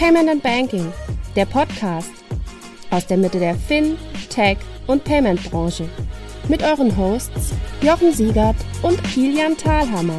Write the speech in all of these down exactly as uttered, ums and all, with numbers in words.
Payment and Banking, der Podcast aus der Mitte der Fin-, Tech- und Payment-Branche. Mit euren Hosts Jochen Siegert und Kilian Thalhammer.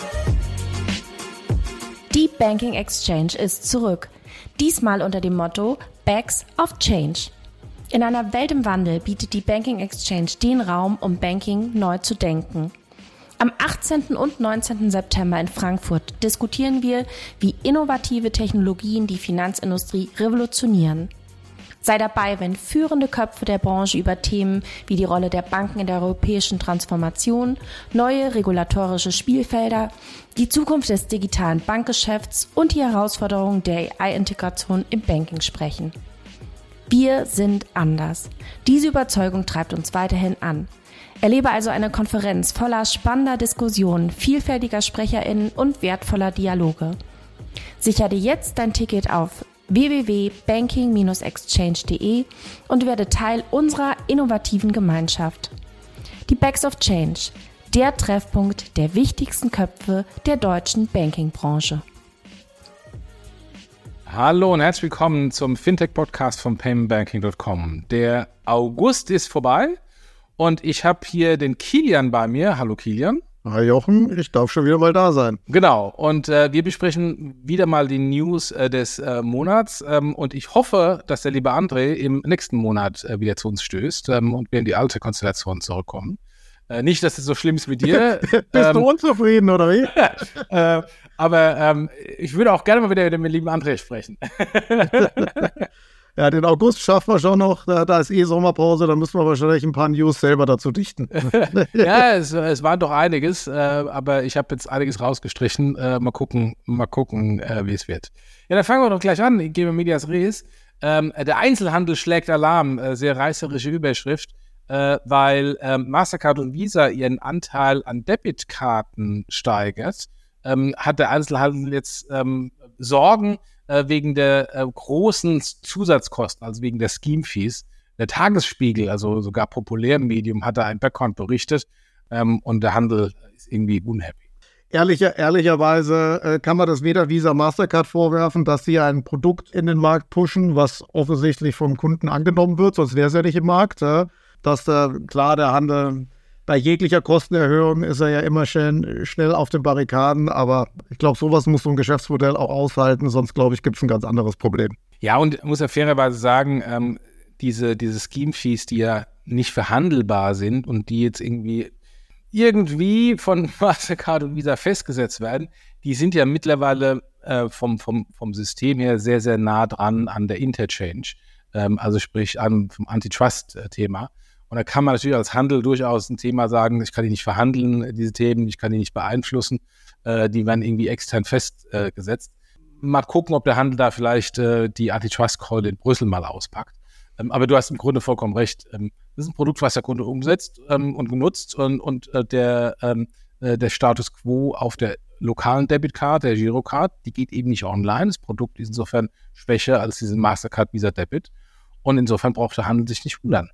Die Banking Exchange ist zurück. Diesmal unter dem Motto Bags of Change. In einer Welt im Wandel bietet die Banking Exchange den Raum, um Banking neu zu denken. Am achtzehnten und neunzehnten September in Frankfurt diskutieren wir, wie innovative Technologien die Finanzindustrie revolutionieren. Sei dabei, wenn führende Köpfe der Branche über Themen wie die Rolle der Banken in der europäischen Transformation, neue regulatorische Spielfelder, die Zukunft des digitalen Bankgeschäfts und die Herausforderungen der A I-Integration im Banking sprechen. Wir sind anders. Diese Überzeugung treibt uns weiterhin an. Erlebe also eine Konferenz voller spannender Diskussionen, vielfältiger SprecherInnen und wertvoller Dialoge. Sichere dir jetzt dein Ticket auf w w w punkt banking exchange punkt d e und werde Teil unserer innovativen Gemeinschaft. Die Bags of Change, der Treffpunkt der wichtigsten Köpfe der deutschen Banking-Branche. Hallo und herzlich willkommen zum Fintech-Podcast von payment banking punkt com. Der August ist vorbei und ich habe hier den Kilian bei mir. Hallo Kilian. Hi Jochen, ich darf schon wieder mal da sein. Genau, und äh, wir besprechen wieder mal die News äh, des äh, Monats ähm, und ich hoffe, dass der liebe André im nächsten Monat äh, wieder zu uns stößt ähm, und wir in die alte Konstellation zurückkommen. Äh, nicht, dass es so schlimm ist mit dir. Bist ähm, du unzufrieden, oder wie? äh, aber ähm, ich würde auch gerne mal wieder mit dem lieben André sprechen. Ja, den August schaffen wir schon noch, da, da ist eh Sommerpause, da müssen wir wahrscheinlich ein paar News selber dazu dichten. Ja, es, es war doch einiges, äh, aber ich habe jetzt einiges rausgestrichen. Äh, mal gucken, mal gucken, äh, wie es wird. Ja, dann fangen wir doch gleich an. Ich gebe Medias Res. Ähm, der Einzelhandel schlägt Alarm, äh, sehr reißerische Überschrift, äh, weil äh, Mastercard und Visa ihren Anteil an Debitkarten steigert. Ähm, hat der Einzelhandel jetzt ähm, Sorgen, wegen der äh, großen Zusatzkosten, also wegen der Scheme-Fees. Der Tagesspiegel, also sogar Populärmedium, hat da ein Background berichtet ähm, und der Handel ist irgendwie unhappy. Ehrlicher, ehrlicherweise äh, kann man das weder Visa Mastercard vorwerfen, dass sie ein Produkt in den Markt pushen, was offensichtlich vom Kunden angenommen wird, sonst wäre es ja nicht im Markt. Ja? Dass da klar der Handel bei jeglicher Kostenerhöhung ist er ja immer schnell, schnell auf den Barrikaden, aber ich glaube, sowas muss so ein Geschäftsmodell auch aushalten, sonst glaube ich, gibt es ein ganz anderes Problem. Ja, und ich muss ja fairerweise sagen, ähm, diese, diese Scheme-Fees, die ja nicht verhandelbar sind und die jetzt irgendwie irgendwie von Mastercard und Visa festgesetzt werden, die sind ja mittlerweile äh, vom, vom, vom System her sehr, sehr nah dran an der Interchange, ähm, also sprich an, vom Antitrust-Thema. Und da kann man natürlich als Handel durchaus ein Thema sagen, ich kann die nicht verhandeln, diese Themen, ich kann die nicht beeinflussen, äh, die werden irgendwie extern festgesetzt. Äh, mal gucken, ob der Handel da vielleicht äh, die Antitrust-Keule in Brüssel mal auspackt. Ähm, aber du hast im Grunde vollkommen recht. Ähm, das ist ein Produkt, was der Kunde umsetzt ähm, und genutzt und, und äh, der, ähm, äh, der Status quo auf der lokalen Debitcard, der Girocard, die geht eben nicht online. Das Produkt ist insofern schwächer als diese Mastercard Visa Debit und insofern braucht der Handel sich nicht wundern.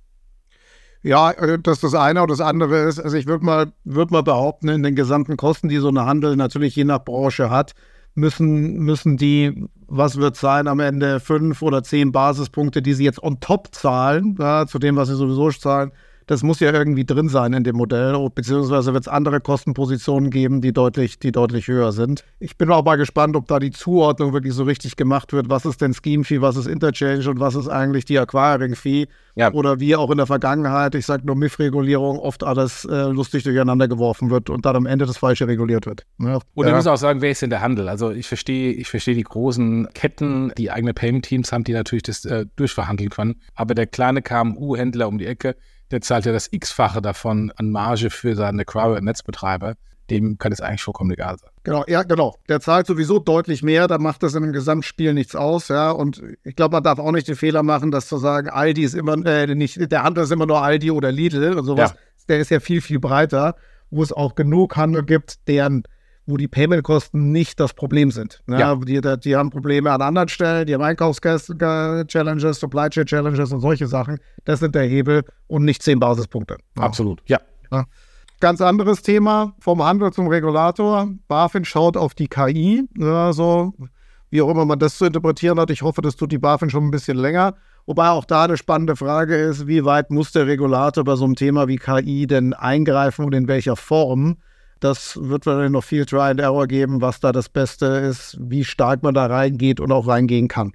Ja, das ist das eine. Und das andere ist, also ich würde mal, würd mal behaupten, in den gesamten Kosten, die so eine Handel natürlich je nach Branche hat, müssen, müssen die, was wird sein am Ende, fünf oder zehn Basispunkte, die sie jetzt on top zahlen, ja, zu dem, was sie sowieso zahlen, das muss ja irgendwie drin sein in dem Modell, beziehungsweise wird es andere Kostenpositionen geben, die deutlich, die deutlich höher sind. Ich bin auch mal gespannt, ob da die Zuordnung wirklich so richtig gemacht wird. Was ist denn Scheme-Fee, was ist Interchange und was ist eigentlich die Acquiring-Fee? Ja. Oder wie auch in der Vergangenheit, ich sage nur M I F-Regulierung, oft alles äh, lustig durcheinander geworfen wird und dann am Ende das Falsche reguliert wird. Ja. Und wir müssen auch sagen, wer ist denn der Handel? Also ich verstehe ich verstehe die großen Ketten, die eigene Payment-Teams haben, die natürlich das äh, durchverhandeln können. Aber der kleine K M U-Händler um die Ecke, der zahlt ja das X-fache davon an Marge für seine Acquirer-Netzbetreiber. Dem kann es eigentlich vollkommen egal sein. Genau, ja, genau. Der zahlt sowieso deutlich mehr, da macht das in einem Gesamtspiel nichts aus, ja. Und ich glaube, man darf auch nicht den Fehler machen, dass zu sagen, Aldi ist immer, äh, nicht, der Handel ist immer nur Aldi oder Lidl und sowas. Ja. Der ist ja viel, viel breiter, wo es auch genug Handel gibt, deren, wo die Payment-Kosten nicht das Problem sind. Ja, ja. Die, die haben Probleme an anderen Stellen, die haben Einkaufs-Challenges, Supply Chain Challenges und solche Sachen. Das sind der Hebel und nicht zehn Basispunkte. Ja. Absolut, ja. ja. Ganz anderes Thema, vom Handel zum Regulator. BaFin schaut auf die K I. Ja, so wie auch immer man das zu interpretieren hat. Ich hoffe, das tut die BaFin schon ein bisschen länger. Wobei auch da eine spannende Frage ist, wie weit muss der Regulator bei so einem Thema wie K I denn eingreifen und in welcher Form? Das wird wahrscheinlich noch viel Try and Error geben, was da das Beste ist, wie stark man da reingeht und auch reingehen kann.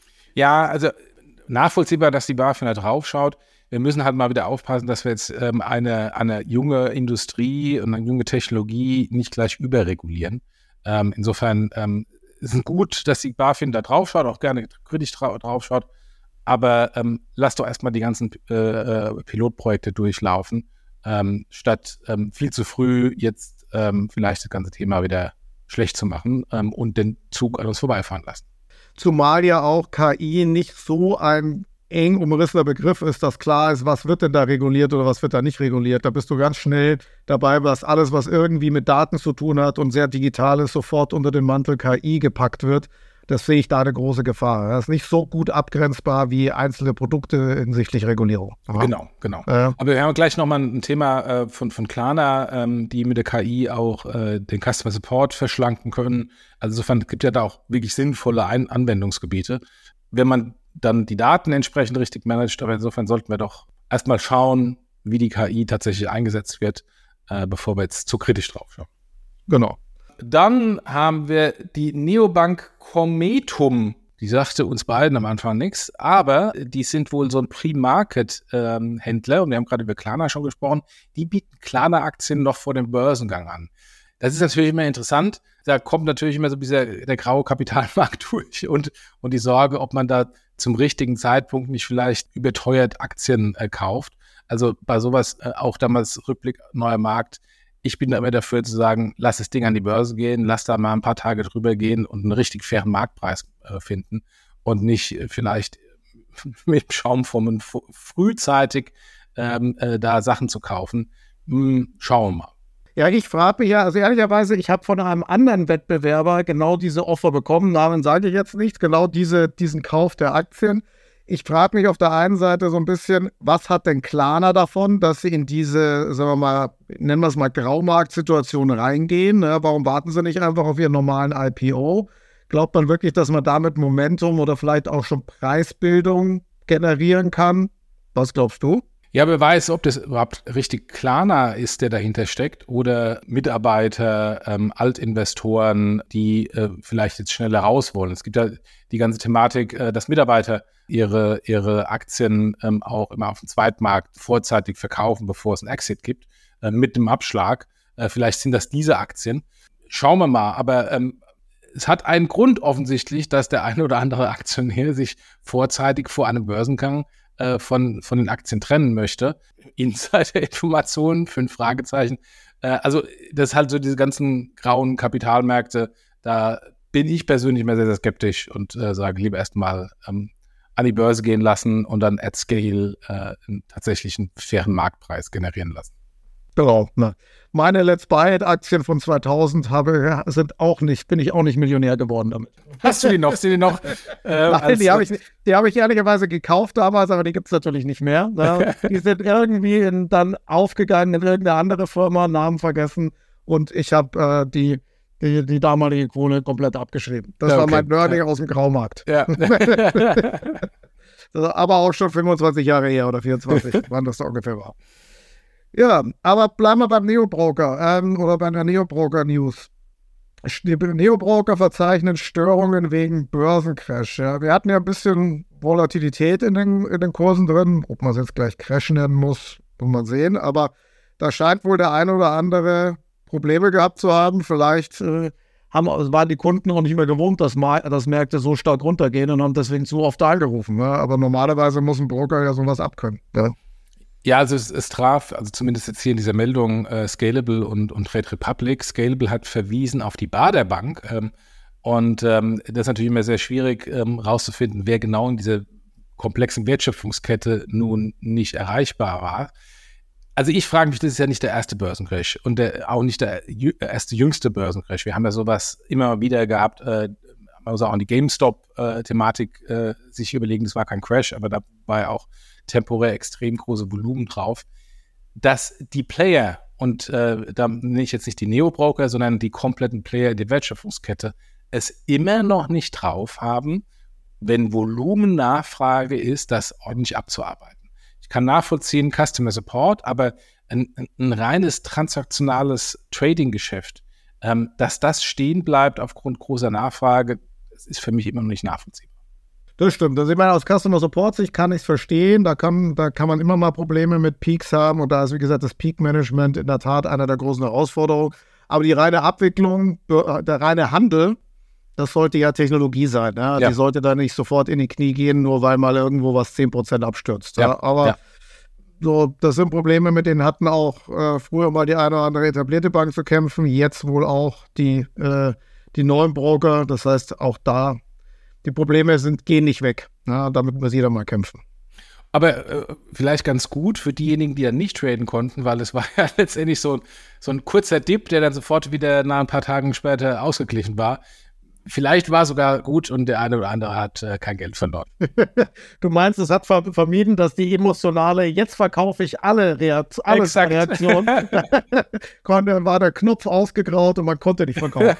Ja, also nachvollziehbar, dass die BaFin da drauf schaut. Wir müssen halt mal wieder aufpassen, dass wir jetzt ähm, eine, eine junge Industrie und eine junge Technologie nicht gleich überregulieren. Ähm, insofern ähm, ist es gut, dass die BaFin da drauf schaut, auch gerne kritisch dra- drauf schaut. Aber ähm, lass doch erstmal die ganzen äh, äh, Pilotprojekte durchlaufen, ähm, statt ähm, viel zu früh jetzt ähm, vielleicht das ganze Thema wieder schlecht zu machen ähm, und den Zug an uns vorbeifahren lassen. Zumal ja auch K I nicht so ein eng umrissener Begriff ist, dass klar ist, was wird denn da reguliert oder was wird da nicht reguliert. Da bist du ganz schnell dabei, dass alles, was irgendwie mit Daten zu tun hat und sehr digital ist, sofort unter den Mantel K I gepackt wird. Das sehe ich da eine große Gefahr. Das ist nicht so gut abgrenzbar wie einzelne Produkte hinsichtlich Regulierung. Aha. Genau, genau. Äh. Aber wir haben gleich nochmal ein Thema äh, von, von Klarna, ähm, die mit der K I auch äh, den Customer Support verschlanken können. Also insofern gibt es ja da auch wirklich sinnvolle Ein- Anwendungsgebiete, wenn man dann die Daten entsprechend richtig managt. Aber insofern sollten wir doch erstmal schauen, wie die K I tatsächlich eingesetzt wird, äh, bevor wir jetzt zu kritisch drauf schauen. Genau. Dann haben wir die Neobank Cometum. Die sagte uns beiden am Anfang nichts, aber die sind wohl so ein Pre-Market-Händler ähm, und wir haben gerade über Klarna schon gesprochen. Die bieten Klarna-Aktien noch vor dem Börsengang an. Das ist natürlich immer interessant. Da kommt natürlich immer so dieser, der graue Kapitalmarkt durch und, und die Sorge, ob man da zum richtigen Zeitpunkt nicht vielleicht überteuert Aktien äh, kauft. Also bei sowas äh, auch damals Rückblick neuer Markt. Ich bin da immer dafür zu sagen, lass das Ding an die Börse gehen, lass da mal ein paar Tage drüber gehen und einen richtig fairen Marktpreis äh, finden und nicht äh, vielleicht mit Schaumformen f- frühzeitig ähm, äh, da Sachen zu kaufen. Hm, schauen wir mal. Ja, ich frage mich ja, also ehrlicherweise, ich habe von einem anderen Wettbewerber genau diese Offer bekommen, Namen sage ich jetzt nicht, genau diese, diesen Kauf der Aktien. Ich frage mich auf der einen Seite so ein bisschen, was hat denn Klarna davon, dass sie in diese, sagen wir mal, nennen wir es mal Graumarktsituation reingehen? Ne? Warum warten sie nicht einfach auf ihren normalen I P O? Glaubt man wirklich, dass man damit Momentum oder vielleicht auch schon Preisbildung generieren kann? Was glaubst du? Ja, wer weiß, ob das überhaupt richtig Klarna ist, der dahinter steckt, oder Mitarbeiter, ähm, Altinvestoren, die äh, vielleicht jetzt schneller raus wollen. Es gibt ja die ganze Thematik, äh, dass Mitarbeiter ihre, ihre Aktien ähm, auch immer auf dem Zweitmarkt vorzeitig verkaufen, bevor es einen Exit gibt, äh, mit dem Abschlag. Äh, vielleicht sind das diese Aktien. Schauen wir mal, aber ähm, es hat einen Grund offensichtlich, dass der eine oder andere Aktionär sich vorzeitig vor einem Börsengang Von, von den Aktien trennen möchte. Insider-Informationen, fünf Fragezeichen. Äh, also das ist halt so diese ganzen grauen Kapitalmärkte, da bin ich persönlich immer sehr, sehr skeptisch und äh, sage lieber erstmal ähm, an die Börse gehen lassen und dann at scale äh, einen tatsächlichen fairen Marktpreis generieren lassen. Genau. Ne. Meine Let's Buy-Aktien von zweitausend habe, sind auch nicht, bin ich auch nicht Millionär geworden damit. Hast du die noch? Sind die noch? Äh, Nein, die habe ich, die hab ich ehrlicherweise gekauft damals, aber die gibt es natürlich nicht mehr. Ne? Die sind irgendwie in, dann aufgegangen in irgendeine andere Firma, Namen vergessen, und ich habe äh, die, die, die damalige Kohle komplett abgeschrieben. Das ja, okay. war mein Learning ja. aus dem Graumarkt. Ja. Aber auch schon fünfundzwanzig Jahre her oder vierundzwanzig, wann das da ungefähr war. Ja, aber bleiben wir beim Neobroker ähm, oder bei der Neobroker-News. Die Neobroker verzeichnen Störungen wegen Börsencrash. Ja. Wir hatten ja ein bisschen Volatilität in den, in den Kursen drin. Ob man es jetzt gleich Crash nennen muss, muss man sehen. Aber da scheint wohl der eine oder andere Probleme gehabt zu haben. Vielleicht äh, haben, waren die Kunden auch nicht mehr gewohnt, dass, dass Märkte so stark runtergehen und haben deswegen zu oft angerufen. Ja. Aber normalerweise muss ein Broker ja sowas abkönnen. Ja. Ja, also es, es traf, also zumindest jetzt hier in dieser Meldung, äh, Scalable und, und Trade Republic. Scalable hat verwiesen auf die Baader Bank ähm, und ähm, das ist natürlich immer sehr schwierig ähm, rauszufinden, wer genau in dieser komplexen Wertschöpfungskette nun nicht erreichbar war. Also ich frage mich, das ist ja nicht der erste Börsencrash und der, auch nicht der jü- erste jüngste Börsencrash. Wir haben ja sowas immer wieder gehabt, äh, man muss auch an die GameStop-Thematik äh, sich überlegen, das war kein Crash, aber da war ja auch temporär extrem große Volumen drauf, dass die Player, und äh, da nenne ich jetzt nicht die Neobroker, sondern die kompletten Player in der Wertschöpfungskette, es immer noch nicht drauf haben, wenn Volumennachfrage ist, das ordentlich abzuarbeiten. Ich kann nachvollziehen, Customer Support, aber ein, ein reines transaktionales Trading-Geschäft, ähm, dass das stehen bleibt aufgrund großer Nachfrage, das ist für mich immer noch nicht nachvollziehbar. Das stimmt. Also ich meine, aus Customer Support Sicht kann ich es verstehen. Da kann, da kann man immer mal Probleme mit Peaks haben. Und da ist, wie gesagt, das Peak-Management in der Tat einer der großen Herausforderungen. Aber die reine Abwicklung, der reine Handel, das sollte ja Technologie sein. Ja? Ja. Die sollte da nicht sofort in die Knie gehen, nur weil mal irgendwo was zehn Prozent abstürzt. Ja. Ja? Aber ja. So, das sind Probleme, mit denen hatten auch äh, früher mal die eine oder andere etablierte Bank zu kämpfen. Jetzt wohl auch die, äh, die neuen Broker. Das heißt, auch da die Probleme sind, gehen nicht weg. Ja, damit muss jeder mal kämpfen. Aber äh, vielleicht ganz gut für diejenigen, die ja nicht traden konnten, weil es war ja letztendlich so, so ein kurzer Dip, der dann sofort wieder nach ein paar Tagen später ausgeglichen war. Vielleicht war es sogar gut und der eine oder andere hat äh, kein Geld verloren. Du meinst, es hat ver- vermieden, dass die emotionale, jetzt verkaufe ich alle Reakt- alles Reaktion, konnte, war der Knopf ausgegraut und man konnte nicht verkaufen.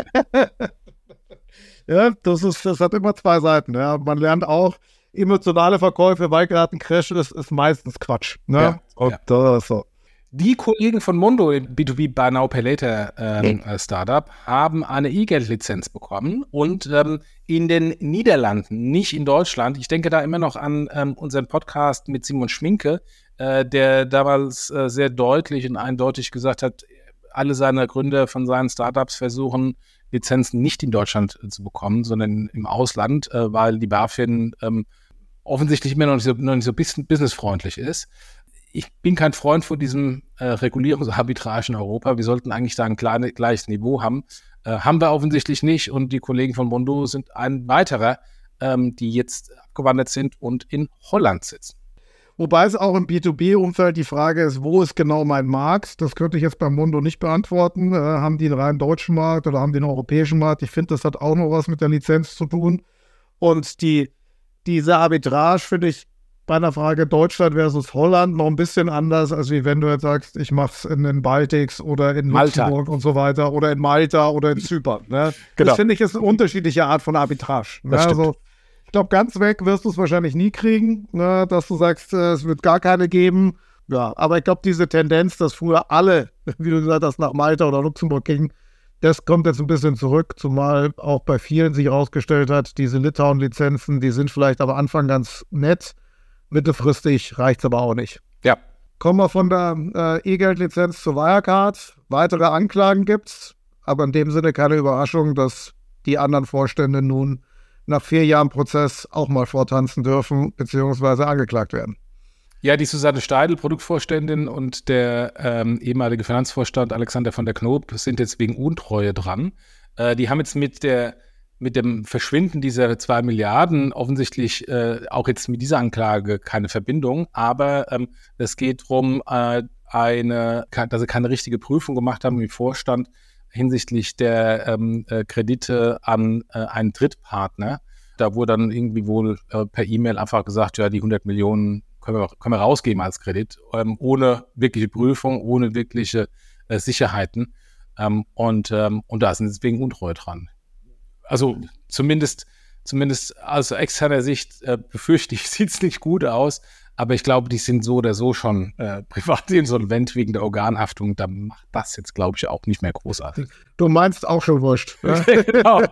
Ja, das, ist, das hat immer zwei Seiten. Ja. Man lernt auch, emotionale Verkäufe, weil gerade ein Crash ist, ist meistens Quatsch. Ne? Ja, und ja. Das ist so. Die Kollegen von Mondo, dem B zwei B Buy Now Pay Later ähm, mhm. Startup, haben eine E-Geld-Lizenz bekommen und ähm, in den Niederlanden, nicht in Deutschland. Ich denke da immer noch an ähm, unseren Podcast mit Simon Schminke, äh, der damals äh, sehr deutlich und eindeutig gesagt hat, alle seine Gründer von seinen Startups versuchen, Lizenzen nicht in Deutschland äh, zu bekommen, sondern im Ausland, äh, weil die BaFin ähm, offensichtlich immer noch nicht so, noch nicht so bisschen businessfreundlich ist. Ich bin kein Freund von diesem äh, Regulierungsarbitrage in Europa. Wir sollten eigentlich da ein kleine, gleiches Niveau haben. Äh, haben wir offensichtlich nicht. Und die Kollegen von Mondo sind ein weiterer, ähm, die jetzt abgewandert sind und in Holland sitzen. Wobei es auch im B zwei B-Umfeld die Frage ist, wo ist genau mein Markt? Das könnte ich jetzt bei Mondo nicht beantworten. Äh, haben die einen rein deutschen Markt oder haben die einen europäischen Markt? Ich finde, das hat auch noch was mit der Lizenz zu tun. Und die, diese Arbitrage finde ich bei einer Frage Deutschland versus Holland noch ein bisschen anders, als wie wenn du jetzt sagst, ich mache es in den Baltics oder in Malta. Luxemburg und so weiter oder in Malta oder in Zypern. Ne? Genau. Das finde ich ist eine unterschiedliche Art von Arbitrage. Ne? Also, ich glaube, ganz weg wirst du es wahrscheinlich nie kriegen, ne? Dass du sagst, äh, es wird gar keine geben. Ja, aber ich glaube, diese Tendenz, dass früher alle, wie du gesagt hast, nach Malta oder Luxemburg gingen, das kommt jetzt ein bisschen zurück, zumal auch bei vielen sich herausgestellt hat, diese Litauen-Lizenzen, die sind vielleicht am Anfang ganz nett, mittelfristig reicht es aber auch nicht. Ja. Kommen wir von der äh, E-Geld-Lizenz zur Wirecard. Weitere Anklagen gibt's, aber in dem Sinne keine Überraschung, dass die anderen Vorstände nun nach vier Jahren Prozess auch mal vortanzen dürfen, beziehungsweise angeklagt werden. Ja, die Susanne Steidl, Produktvorständin, und der ähm, ehemalige Finanzvorstand Alexander von der Knoop sind jetzt wegen Untreue dran. Äh, die haben jetzt mit der mit dem Verschwinden dieser zwei Milliarden offensichtlich äh, auch jetzt mit dieser Anklage keine Verbindung, aber ähm, es geht darum, äh, eine, dass sie keine richtige Prüfung gemacht haben im Vorstand hinsichtlich der ähm, äh, Kredite an äh, einen Drittpartner. Da wurde dann irgendwie wohl äh, per E-Mail einfach gesagt, ja, die hundert Millionen können wir, können wir rausgeben als Kredit, ähm, ohne wirkliche Prüfung, ohne wirkliche äh, Sicherheiten. Ähm, und, ähm, und da sind sie wegen Untreue dran. Also zumindest, zumindest aus externer Sicht äh, befürchte ich, sieht es nicht gut aus. Aber ich glaube, die sind so oder so schon äh, privat insolvent wegen der Organhaftung. Da macht das jetzt, glaube ich, auch nicht mehr großartig. Du meinst auch schon wurscht. Ne? Genau.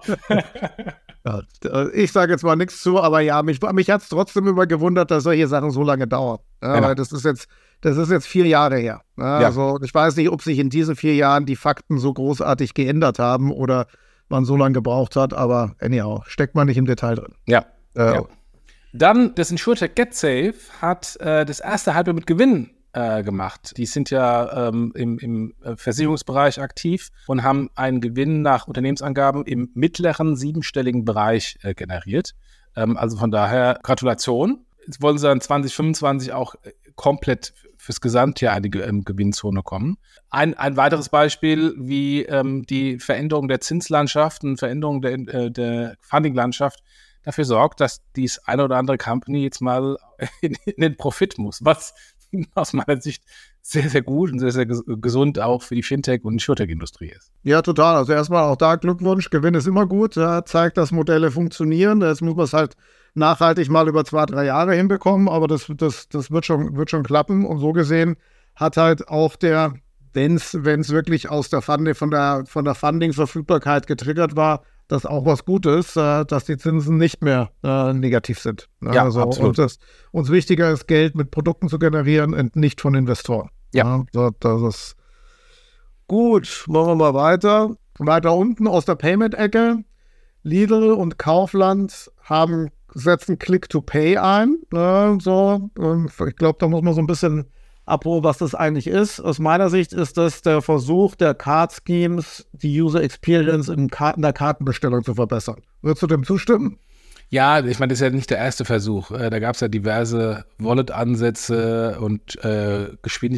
Ja, ich sage jetzt mal nichts zu, aber ja, mich, mich hat es trotzdem immer gewundert, dass solche Sachen so lange dauern. Ja, genau. Weil das ist jetzt, das ist jetzt vier Jahre her. Ja, ja. Also ich weiß nicht, ob sich in diesen vier Jahren die Fakten so großartig geändert haben oder man so lange gebraucht hat, aber anyhow, steckt man nicht im Detail drin. Ja. Äh, ja. Dann, das InsurTech GetSafe hat äh, das erste Halbjahr mit Gewinn äh, gemacht. Die sind ja ähm, im, im Versicherungsbereich aktiv und haben einen Gewinn nach Unternehmensangaben im mittleren siebenstelligen Bereich äh, generiert. Ähm, also von daher Gratulation. Jetzt wollen sie dann zwanzig fünfundzwanzig auch komplett fürs Gesamtjahr in die ähm, Gewinnzone kommen. Ein, ein weiteres Beispiel, wie ähm, die Veränderung der Zinslandschaft und Veränderung der, äh, der Fundinglandschaft dafür sorgt, dass dies eine oder andere Company jetzt mal in, in den Profit muss, was aus meiner Sicht sehr, sehr gut und sehr, sehr gesund auch für die Fintech- und Insurtech-Industrie ist. Ja, total. Also erstmal auch da Glückwunsch. Gewinn ist immer gut. Ja, zeigt, dass Modelle funktionieren. Jetzt muss man es halt nachhaltig mal über zwei, drei Jahre hinbekommen, aber das, das, das wird schon, wird schon klappen. Und so gesehen hat halt auch der, wenn es wirklich aus der Funding, von der, von der Funding-Verfügbarkeit getriggert war, das auch was Gutes, äh, dass die Zinsen nicht mehr äh, negativ sind. Ja, also, absolut. Und das, uns wichtiger ist, Geld mit Produkten zu generieren und nicht von Investoren. Ja. ja das ist gut. Machen wir mal weiter. Weiter unten aus der Payment-Ecke. Lidl und Kaufland haben, setzen Click-to-Pay ein. Ne, so. Ich glaube, da muss man so ein bisschen abholen, was das eigentlich ist. Aus meiner Sicht ist das der Versuch der Card-Schemes, die User Experience in, Karten, der Kartenbestellung zu verbessern. Würdest du dem zustimmen? Ja, ich meine, das ist ja nicht der erste Versuch. Äh, da gab es ja diverse Wallet-Ansätze und äh,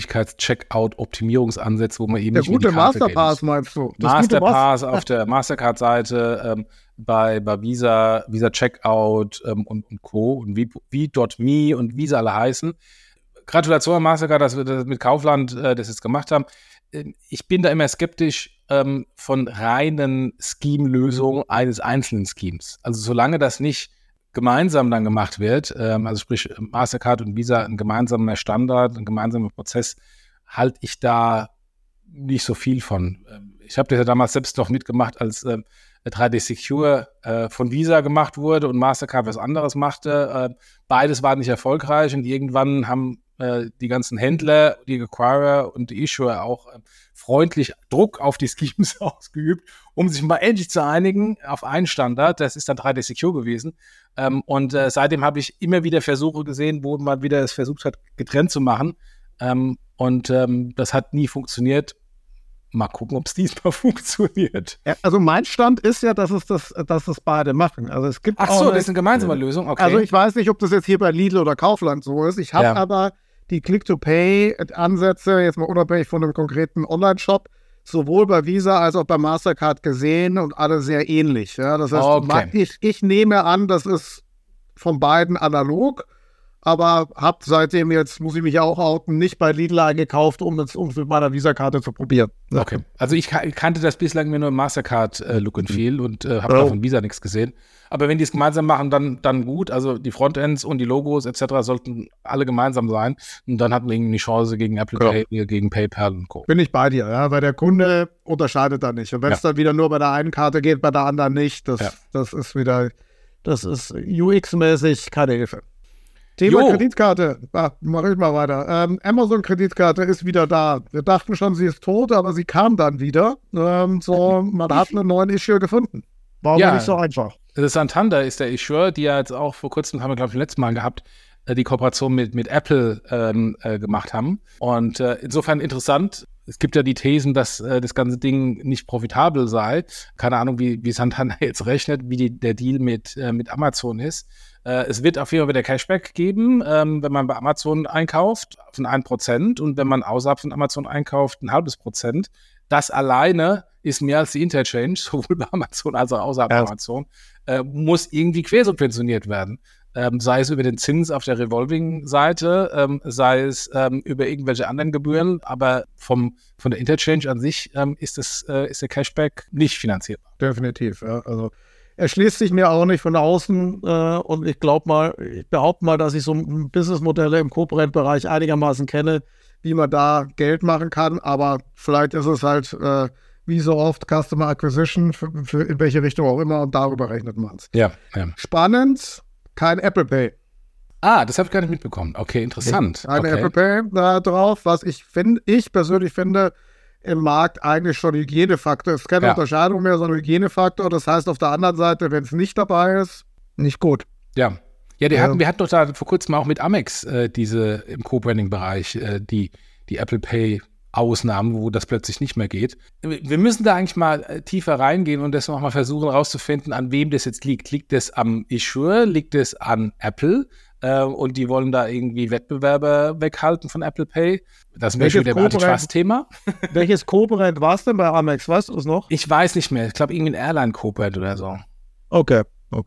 Geschwindigkeits-Checkout-Optimierungsansätze, wo man eben der nicht mehr die gute Karte Masterpass, kennt. meinst du? Das Masterpass auf der Mastercard-Seite, ähm, bei, bei Visa, Visa Checkout ähm, und, und Co. und wie, wie .me und wie sie alle heißen. Gratulation an Mastercard, dass wir das mit Kaufland äh, das jetzt gemacht haben. Ich bin da immer skeptisch ähm, von reinen Scheme-Lösungen eines einzelnen Schemes. Also solange das nicht gemeinsam dann gemacht wird, ähm, also sprich Mastercard und Visa ein gemeinsamer Standard, ein gemeinsamer Prozess, halte ich da nicht so viel von. Ich habe das ja damals selbst noch mitgemacht, als ähm, drei D Secure äh, von Visa gemacht wurde und Mastercard was anderes machte. Äh, beides war nicht erfolgreich und irgendwann haben die ganzen Händler, die Acquirer und die Issuer auch äh, freundlich Druck auf die Schemes ausgeübt, um sich mal endlich zu einigen auf einen Standard. Das ist dann drei D Secure gewesen. Ähm, und äh, seitdem habe ich immer wieder Versuche gesehen, wo man wieder es versucht hat, getrennt zu machen. Ähm, und ähm, das hat nie funktioniert. Mal gucken, ob es diesmal funktioniert. Ja, also mein Stand ist ja, dass es das, dass es beide machen. Also es gibt Ach so, auch eine, das ist eine gemeinsame Lösung. Okay. Also ich weiß nicht, ob das jetzt hier bei Lidl oder Kaufland so ist. Ich habe Ja. aber die Click-to-Pay-Ansätze, jetzt mal unabhängig von einem konkreten Online-Shop, sowohl bei Visa als auch bei Mastercard gesehen und alle sehr ähnlich. Ja, das heißt, Okay. ich, ich nehme an, das ist von beiden analog, aber habe seitdem jetzt, muss ich mich auch outen, nicht bei Lidl eingekauft, um es um mit meiner Visa-Karte zu probieren. Ja. Okay. Also ich kan- kannte das bislang mir nur im Mastercard äh, Look and Feel und äh, habe Oh. da von Visa nichts gesehen. Aber wenn die es gemeinsam machen, dann, dann gut. Also die Frontends und die Logos et cetera sollten alle gemeinsam sein. Und dann hat man irgendwie die Chance gegen Apple Genau. Pay, gegen PayPal und Co. Bin ich bei dir, ja, weil der Kunde unterscheidet da nicht. Und wenn es Ja. dann wieder nur bei der einen Karte geht, bei der anderen nicht, das, Ja. das ist wieder, das ist U X-mäßig keine Hilfe. Thema Jo. Kreditkarte, ah, mach ich mal weiter. Ähm, Amazon-Kreditkarte ist wieder da. Wir dachten schon, sie ist tot, aber sie kam dann wieder. Ähm, so, man hat einen neuen Issue gefunden. War Ja. aber nicht so einfach. Das Santander ist der Issuer, die ja jetzt auch vor kurzem, haben wir glaube ich letztes Mal gehabt, äh, die Kooperation mit, mit Apple ähm, äh, gemacht haben. Und äh, insofern interessant. Es gibt ja die Thesen, dass äh, das ganze Ding nicht profitabel sei. Keine Ahnung, wie, wie Santander jetzt rechnet, wie die, der Deal mit, äh, mit Amazon ist. Äh, es wird auf jeden Fall wieder Cashback geben, ähm, wenn man bei Amazon einkauft, von ein Prozent. Und wenn man außerhalb von Amazon einkauft, ein halbes Prozent. Das alleine ist mehr als die Interchange, sowohl bei Amazon als auch außerhalb Ja. von Amazon, äh, muss irgendwie quersubventioniert werden. Ähm, sei es über den Zins auf der Revolving-Seite, ähm, sei es ähm, über irgendwelche anderen Gebühren, aber vom, von der Interchange an sich ähm, ist, das, äh, ist der Cashback nicht finanzierbar. Definitiv, ja. Also erschließt sich mir auch nicht von außen äh, und ich glaube mal, ich behaupte mal, dass ich so Businessmodelle im Co-Brand-Bereich einigermaßen kenne, wie man da Geld machen kann, aber vielleicht ist es halt äh, wie so oft Customer Acquisition, für, für in welche Richtung auch immer, und darüber rechnet man es. Ja, ja. Spannend, kein Apple Pay. Ah, das habe ich gar nicht mitbekommen. Okay, interessant. Kein Okay. Apple Pay da drauf, was ich finde, ich persönlich finde, im Markt eigentlich schon Hygienefaktor. Es ist keine Ja. Unterscheidung mehr, sondern Hygienefaktor. Das heißt, auf der anderen Seite, wenn es nicht dabei ist, nicht gut. Ja. Ja, die Ja. hatten, wir hatten doch da vor kurzem auch mit Amex äh, diese im Co-Branding-Bereich, äh, die, die Apple Pay-Ausnahmen, wo das plötzlich nicht mehr geht. Wir müssen da eigentlich mal äh, tiefer reingehen und das nochmal versuchen herauszufinden, an wem das jetzt liegt. Liegt es am Issuer? Liegt es an Apple? Äh, und die wollen da irgendwie Wettbewerber weghalten von Apple Pay? Das wäre schon Welches wieder ein Co-Brand- Antitrust-Thema. Welches Co-Brand war es denn bei Amex? Weißt du es noch? Ich weiß nicht mehr. Ich glaube, irgendwie ein Airline-Co-Brand oder so. Okay, okay.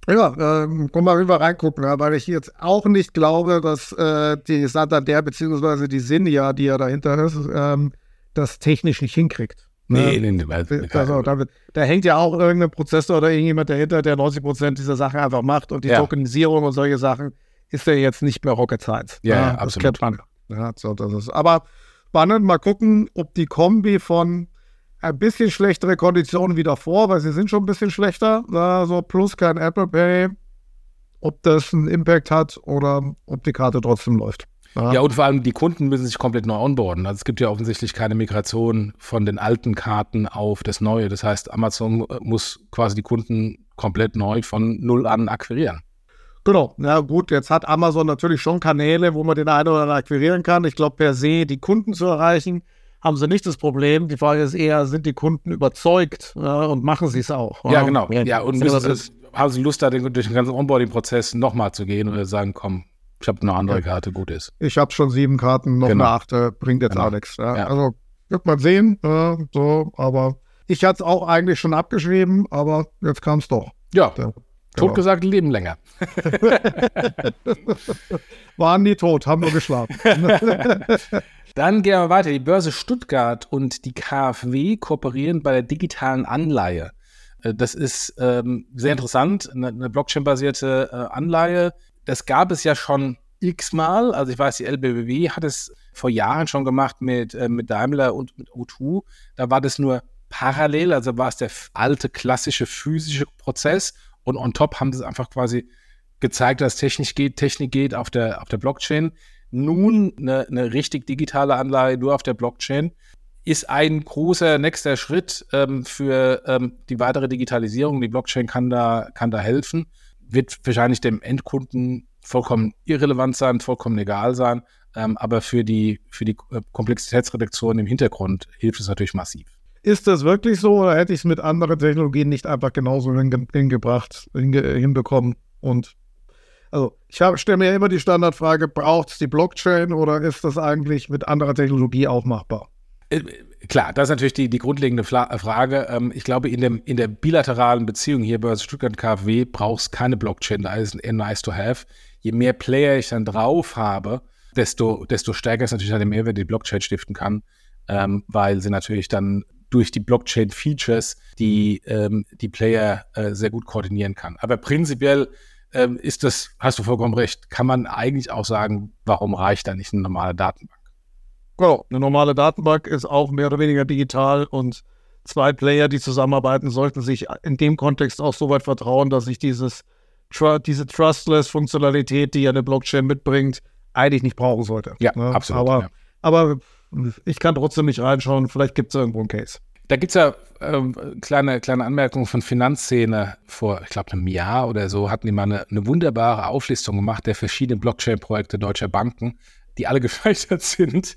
Ja, ähm, komm mal rüber reingucken, ja, weil ich jetzt auch nicht glaube, dass äh, die Santander bzw. die Sinja, die ja dahinter ist, ähm, das technisch nicht hinkriegt. Nee, ne? nee, nee. Also, da, wird, da hängt ja auch irgendein Prozessor oder irgendjemand dahinter, der neunzig Prozent dieser Sachen einfach macht und die ja. Tokenisierung und solche Sachen ist ja jetzt nicht mehr Rocket Science. Ja, ja, ja, das absolut. kennt man. Ja, so, das ist, aber spannend, mal gucken, ob die Kombi von ein bisschen schlechtere Konditionen wie davor, weil sie sind schon ein bisschen schlechter, also plus kein Apple Pay, ob das einen Impact hat oder ob die Karte trotzdem läuft. Ja. ja, und vor allem die Kunden müssen sich komplett neu onboarden. Also es gibt ja offensichtlich keine Migration von den alten Karten auf das Neue. Das heißt, Amazon muss quasi die Kunden komplett neu von null an akquirieren. Genau, na gut, jetzt hat Amazon natürlich schon Kanäle, wo man den einen oder anderen akquirieren kann. Ich glaube, per se die Kunden zu erreichen, haben sie nicht das Problem. Die Frage ist eher, sind die Kunden überzeugt ja, und machen sie es auch? Ja, ja genau. Ja, und müssen es, haben sie Lust, da den, durch den ganzen Onboarding-Prozess nochmal zu gehen oder sagen, komm, ich habe eine andere ja. Karte, gut ist. Ich habe schon sieben Karten, noch genau. eine achte, bringt jetzt genau. auch nichts. Ja. Ja. Also wird man sehen, ja, so, aber ich hatte es auch eigentlich schon abgeschrieben, aber jetzt kam es doch. Ja, ja. Tot gesagt, leben länger. Waren nie tot, haben nur geschlafen. Dann gehen wir weiter. Die Börse Stuttgart und die K f W kooperieren bei der digitalen Anleihe. Das ist ähm, sehr interessant, eine, eine Blockchain-basierte äh, Anleihe. Das gab es ja schon x-mal. Also ich weiß, die L B B W hat es vor Jahren schon gemacht mit, äh, mit Daimler und mit O zwei. Da war das nur parallel, also war es der alte, klassische, physische Prozess. Und on top haben sie es einfach quasi gezeigt, dass Technik geht, Technik geht auf der, auf der Blockchain. Nun eine, eine richtig digitale Anleihe nur auf der Blockchain ist ein großer nächster Schritt ähm, für ähm, die weitere Digitalisierung. Die Blockchain kann da, kann da helfen. Wird wahrscheinlich dem Endkunden vollkommen irrelevant sein, vollkommen egal sein. Ähm, aber für die, für die Komplexitätsreduktion im Hintergrund hilft es natürlich massiv. Ist das wirklich so oder hätte ich es mit anderen Technologien nicht einfach genauso hinge- hingebracht, hinge- hinbekommen? Und also ich stelle mir ja immer die Standardfrage, braucht es die Blockchain oder ist das eigentlich mit anderer Technologie auch machbar? Äh, klar, das ist natürlich die, die grundlegende Fla- Frage. Ähm, ich glaube, in, dem, in der bilateralen Beziehung hier bei Stuttgart K f W brauchst keine Blockchain, da ist eher nice to have. Je mehr Player ich dann drauf habe, desto, desto stärker ist natürlich der Mehrwert, die Blockchain stiften kann, ähm, weil sie natürlich dann durch die Blockchain-Features die, ähm, die Player äh, sehr gut koordinieren kann. Aber prinzipiell ähm, ist das, hast du vollkommen recht, kann man eigentlich auch sagen, warum reicht da nicht eine normale Datenbank? Genau, eine normale Datenbank ist auch mehr oder weniger digital und zwei Player, die zusammenarbeiten, sollten sich in dem Kontext auch so weit vertrauen, dass sich dieses, diese Trustless-Funktionalität, die ja eine Blockchain mitbringt, eigentlich nicht brauchen sollte. Ja, ne? absolut. Aber, ja. aber ich kann trotzdem nicht reinschauen, vielleicht gibt es irgendwo einen Case. Da gibt es ja ähm, kleine, kleine Anmerkungen von Finanzszene. Vor, ich glaube, einem Jahr oder so hatten die mal eine, eine wunderbare Auflistung gemacht der verschiedenen Blockchain-Projekte deutscher Banken, die alle gescheitert sind.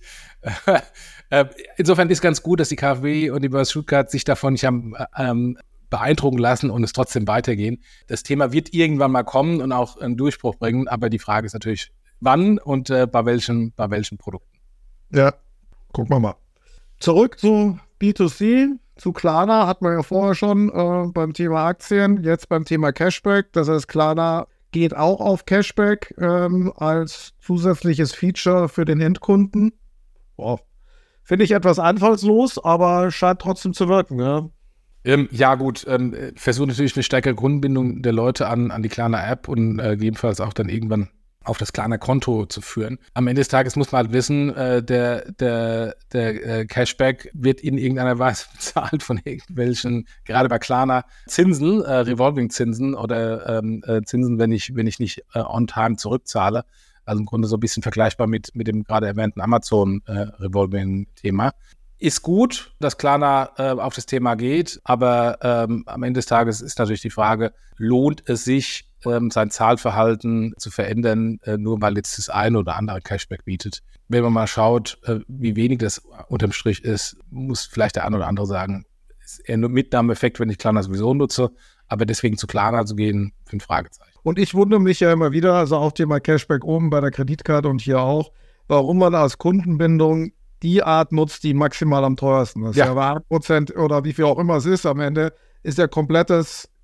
Insofern ist ganz gut, dass die K f W und die Börse Stuttgart sich davon nicht haben ähm, beeindrucken lassen und es trotzdem weitergehen. Das Thema wird irgendwann mal kommen und auch einen Durchbruch bringen, aber die Frage ist natürlich, wann und äh, bei welchen, bei welchen Produkten. Ja, gucken wir mal. Zurück zu B zwei C, zu Klarna, hatten wir ja vorher schon äh, beim Thema Aktien, jetzt beim Thema Cashback. Das heißt, Klarna geht auch auf Cashback ähm, als zusätzliches Feature für den Endkunden. Wow. Finde ich etwas einfallslos, aber scheint trotzdem zu wirken. Ja, ähm, ja gut, ähm, versucht natürlich eine stärkere Grundbindung der Leute an, an die Klarna-App und äh, gegebenenfalls auch dann irgendwann auf das Klarna-Konto zu führen. Am Ende des Tages muss man halt wissen, äh, der, der, der äh, Cashback wird in irgendeiner Weise bezahlt von irgendwelchen, gerade bei Klarna, Zinsen, äh, Revolving-Zinsen oder ähm, äh, Zinsen, wenn ich, wenn ich nicht äh, on time zurückzahle. Also im Grunde so ein bisschen vergleichbar mit, mit dem gerade erwähnten Amazon-Revolving-Thema. Äh, Ist gut, dass Klarna äh, auf das Thema geht, aber ähm, am Ende des Tages ist natürlich die Frage, lohnt es sich, ähm, sein Zahlverhalten zu verändern, äh, nur weil jetzt das eine oder andere Cashback bietet. Wenn man mal schaut, äh, wie wenig das unterm Strich ist, muss vielleicht der eine oder andere sagen, ist eher nur Mitnahmeeffekt, wenn ich Klarna sowieso nutze, aber deswegen zu Klarna zu gehen, für ein Fragezeichen. Und ich wundere mich ja immer wieder, also auch Thema Cashback oben bei der Kreditkarte und hier auch, warum man als Kundenbindung die Art nutzt, die maximal am teuersten ist. Ja, aber acht Prozent oder wie viel auch immer es ist am Ende, ist ja komplettes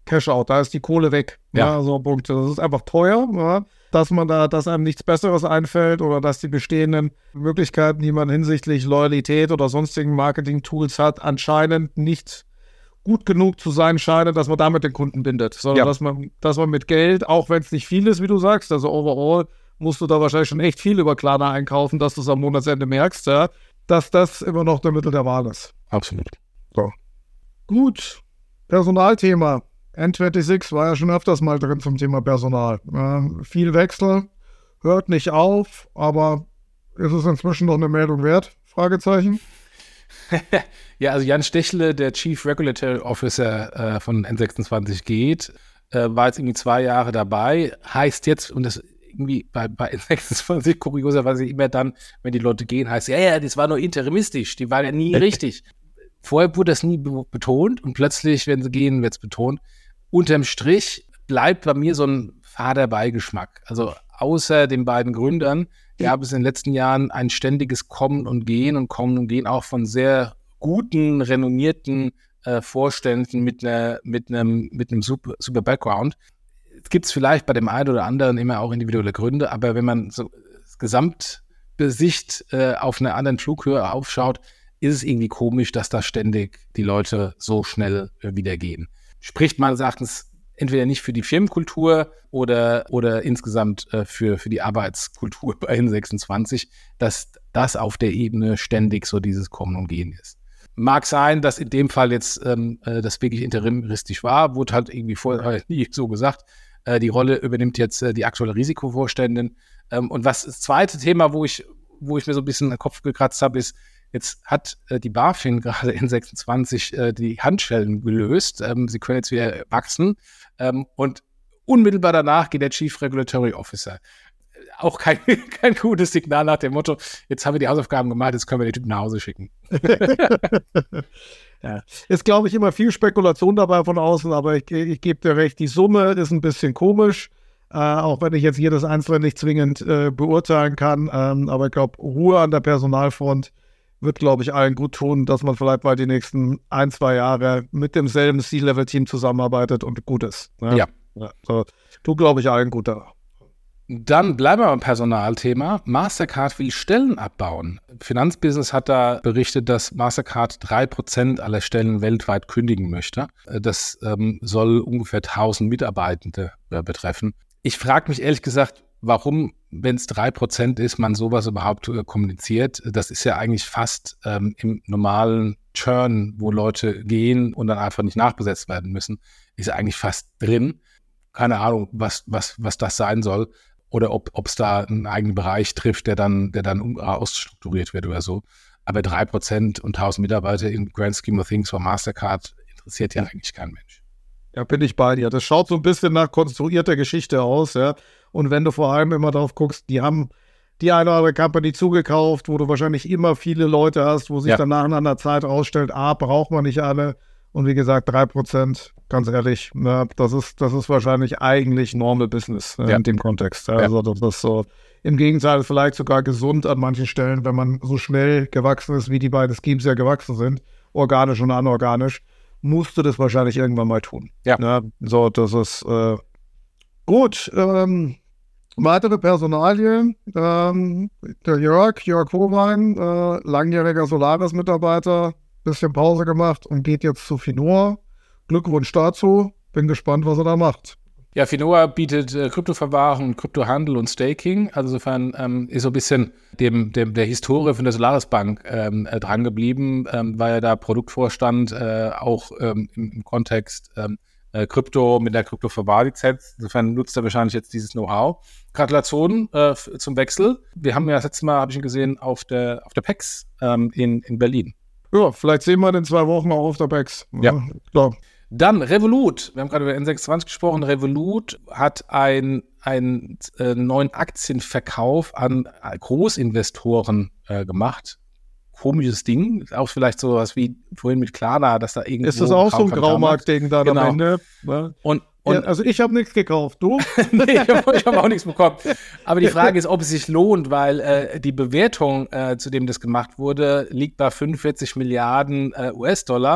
Cash-out, da ist die Kohle weg. Ja. Ja, so Punkt. Das ist einfach teuer, ja, dass man da, dass einem nichts Besseres einfällt oder dass die bestehenden Möglichkeiten, die man hinsichtlich Loyalität oder sonstigen Marketing-Tools hat, anscheinend nicht gut genug zu sein scheinen, dass man damit den Kunden bindet, sondern Ja. dass man, dass man mit Geld, auch wenn es nicht viel ist, wie du sagst, also overall musst du da wahrscheinlich schon echt viel über Klarna einkaufen, dass du es am Monatsende merkst, ja, dass das immer noch der Mittel der Wahl ist. Absolut. So. Gut, Personalthema. N sechsundzwanzig war ja schon öfters mal drin zum Thema Personal. Äh, viel Wechsel, hört nicht auf, aber ist es inzwischen noch eine Meldung wert? Fragezeichen. Ja, also Jan Stechle, der Chief Regulatory Officer äh, von N sechsundzwanzig geht, äh, war jetzt irgendwie zwei Jahre dabei, heißt jetzt, und das irgendwie bei, bei N sechsundzwanzig kurioserweise immer dann, wenn die Leute gehen, heißt, ja, ja, das war nur interimistisch, die waren ja nie richtig. Vorher wurde das nie be- betont und plötzlich, wenn sie gehen, wird es betont. Unterm Strich bleibt bei mir so ein fader Beigeschmack. Also außer den beiden Gründern gab es in den letzten Jahren ein ständiges Kommen und Gehen und Kommen und Gehen auch von sehr guten, renommierten äh, Vorständen mit einer mit einem mit einem super, super Background. Es gibt es vielleicht bei dem einen oder anderen immer auch individuelle Gründe, aber wenn man so das Gesamtbesicht äh, auf einer anderen Flughöhe aufschaut, ist es irgendwie komisch, dass da ständig die Leute so schnell äh, wieder gehen. Spricht meines Erachtens entweder nicht für die Firmenkultur oder, oder insgesamt äh, für, für die Arbeitskultur bei N sechsundzwanzig, dass das auf der Ebene ständig so dieses Kommen und Gehen ist. Mag sein, dass in dem Fall jetzt ähm, äh, das wirklich interimistisch war, wurde halt irgendwie vorher nie so gesagt. Äh, die Rolle übernimmt jetzt äh, die aktuelle Risikovorständin. Ähm, und was das zweite Thema, wo ich, wo ich mir so ein bisschen den Kopf gekratzt habe, ist, jetzt hat äh, die BaFin gerade N sechsundzwanzig äh, die Handschellen gelöst. Ähm, sie können jetzt wieder wachsen. Ähm, und unmittelbar danach geht der Chief Regulatory Officer. Auch kein, kein gutes Signal nach dem Motto, jetzt haben wir die Hausaufgaben gemacht, jetzt können wir den Typen nach Hause schicken. Ja. Ist, glaube ich, immer viel Spekulation dabei von außen, aber ich, ich gebe dir recht, die Summe ist ein bisschen komisch, äh, auch wenn ich jetzt jedes Einzelne nicht zwingend äh, beurteilen kann. Ähm, aber ich glaube, Ruhe an der Personalfront wird, glaube ich, allen gut tun, dass man vielleicht mal die nächsten ein, zwei Jahre mit demselben C-Level-Team zusammenarbeitet und gut ist. Ne? Ja. Ja. So, tut, glaube ich, allen gut da. Dann bleiben wir beim Personalthema. Mastercard will Stellen abbauen. Finanzbusiness hat da berichtet, dass Mastercard drei Prozent aller Stellen weltweit kündigen möchte. Das ähm, soll ungefähr tausend Mitarbeitende äh, betreffen. Ich frage mich ehrlich gesagt, warum, wenn es drei Prozent ist, man sowas überhaupt äh, kommuniziert. Das ist ja eigentlich fast ähm, im normalen Churn, wo Leute gehen und dann einfach nicht nachbesetzt werden müssen, ist ja eigentlich fast drin. Keine Ahnung, was, was, was das sein soll. Oder ob es da einen eigenen Bereich trifft, der dann, der dann ausstrukturiert wird oder so. Aber drei Prozent und tausend Mitarbeiter im Grand Scheme of Things von Mastercard interessiert ja eigentlich kein Mensch. Ja, bin ich bei dir. Das schaut so ein bisschen nach konstruierter Geschichte aus, ja. Und wenn du vor allem immer darauf guckst, die haben die eine oder andere Company zugekauft, wo du wahrscheinlich immer viele Leute hast, wo sich Ja. dann nach einer Zeit rausstellt, A, braucht man nicht alle. Und wie gesagt, drei Prozent, ganz ehrlich, ne, das ist, das ist wahrscheinlich eigentlich Normal Business äh, Ja. in dem Kontext. Ja. Ja. Also das ist so, im Gegenteil vielleicht sogar gesund an manchen Stellen, wenn man so schnell gewachsen ist, wie die beiden Schemes ja gewachsen sind, organisch und anorganisch, musst du das wahrscheinlich irgendwann mal tun. Ja. Ne? So, das ist äh, gut. Ähm, weitere Personalien, ähm, der Jörg, Jörg Hohwein, äh, langjähriger Solaris-Mitarbeiter, bisschen Pause gemacht und geht jetzt zu Finor. Glückwunsch dazu. Bin gespannt, was er da macht. Ja, Finoa bietet äh, Kryptoverwahrung, Kryptohandel und Staking. Also insofern ähm, ist so ein bisschen dem, dem der Historie von der Solaris Bank ähm, äh, dran geblieben, ähm, war ja da Produktvorstand äh, auch ähm, im, im Kontext ähm, äh, Krypto mit der Kryptoverwahrlizenz. Insofern nutzt er wahrscheinlich jetzt dieses Know-how. Gratulation äh, f- zum Wechsel. Wir haben ja das letzte Mal, habe ich ihn gesehen, auf der auf der P E X ähm, in, in Berlin. Ja, vielleicht sehen wir ihn in zwei Wochen auch auf der B E X. Ja. Klar. Dann Revolut. Wir haben gerade über N sechsundzwanzig gesprochen. Revolut hat ein, einen äh, neuen Aktienverkauf an Großinvestoren äh, gemacht. Komisches Ding. Auch vielleicht sowas wie vorhin mit Klarna, dass da irgendwo... Ist das auch so ein Kaum- Graumarkt-Ding da Genau. am Ende? Ne? Und, und Ja, also ich habe nichts gekauft. Du? nee, ich habe hab auch nichts bekommen. Aber die Frage ist, ob es sich lohnt, weil äh, die Bewertung, äh, zu dem das gemacht wurde, liegt bei fünfundvierzig Milliarden äh, U S-Dollar.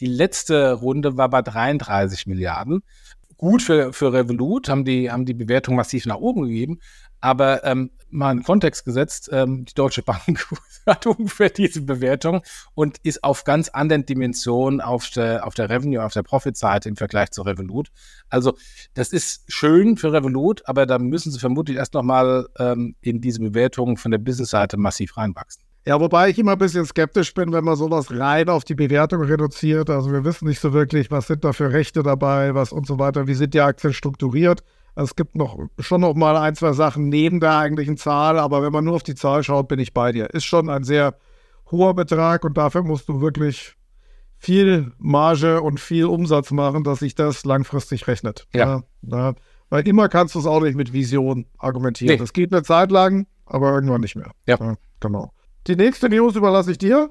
Die letzte Runde war bei dreiunddreißig Milliarden. Gut für, für Revolut, haben die, haben die Bewertung massiv nach oben gegeben. Aber ähm, mal in Kontext gesetzt, ähm, die Deutsche Bank hat ungefähr diese Bewertung und ist auf ganz anderen Dimensionen auf der, auf der Revenue, auf der Profit-Seite im Vergleich zu Revolut. Also das ist schön für Revolut, aber da müssen sie vermutlich erst nochmal ähm, in diese Bewertung von der Business-Seite massiv reinwachsen. Ja, wobei ich immer ein bisschen skeptisch bin, wenn man sowas rein auf die Bewertung reduziert. Also wir wissen nicht so wirklich, was sind da für Rechte dabei, was und so weiter, wie sind die Aktien strukturiert. Also es gibt noch schon noch mal ein, zwei Sachen neben der eigentlichen Zahl, aber wenn man nur auf die Zahl schaut, bin ich bei dir. Ist schon ein sehr hoher Betrag und dafür musst du wirklich viel Marge und viel Umsatz machen, dass sich das langfristig rechnet. Ja. Ja, ja. Weil immer kannst du es auch nicht mit Vision argumentieren. Nee. Das geht eine Zeit lang, aber irgendwann nicht mehr. Ja. Ja, genau. Die nächste News überlasse ich dir.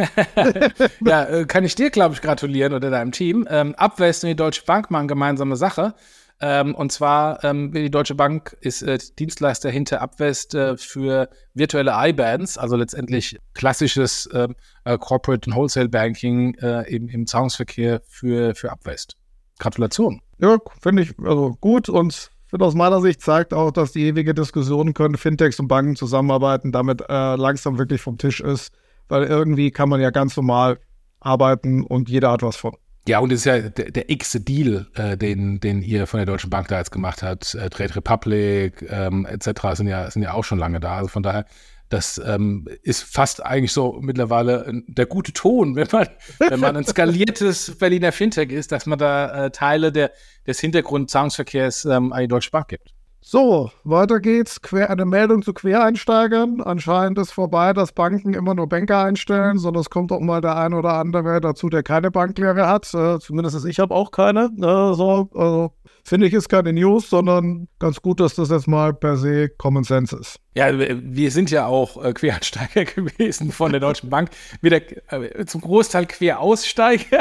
Ja, äh, kann ich dir, glaube ich, gratulieren oder deinem Team. Ähm, Upvest und die Deutsche Bank machen gemeinsame Sache. Ähm, und zwar, ähm, die Deutsche Bank ist äh, Dienstleister hinter Upvest äh, für virtuelle I B A Ns, also letztendlich klassisches äh, Corporate und Wholesale Banking äh, im, im Zahlungsverkehr für, für Upvest. Gratulation. Ja, finde ich also gut und finde aus meiner Sicht zeigt auch, dass die ewige Diskussion, können Fintechs und Banken zusammenarbeiten, damit äh, langsam wirklich vom Tisch ist, weil irgendwie kann man ja ganz normal arbeiten und jeder hat was von. Ja, und es ist ja der, der x-te Deal, äh, den, den ihr von der Deutschen Bank da jetzt gemacht habt. Äh, Trade Republic ähm, et cetera sind ja, sind ja auch schon lange da. Also von daher, das ähm, ist fast eigentlich so mittlerweile äh, der gute Ton, wenn man, wenn man ein skaliertes Berliner Fintech ist, dass man da äh, Teile der, des Hintergrundzahlungsverkehrs ähm, an die Deutsche Bank gibt. So, weiter geht's. Quer, eine Meldung zu Quereinsteigern. Anscheinend ist vorbei, dass Banken immer nur Banker einstellen, sondern es kommt auch mal der ein oder andere dazu, der keine Banklehre hat. Äh, zumindest ich habe auch keine. Äh, so, also, finde ich, ist keine News, sondern ganz gut, dass das jetzt mal per se Common Sense ist. Ja, wir sind ja auch äh, Quereinsteiger gewesen von der Deutschen Bank. Wieder äh, zum Großteil Queraussteiger.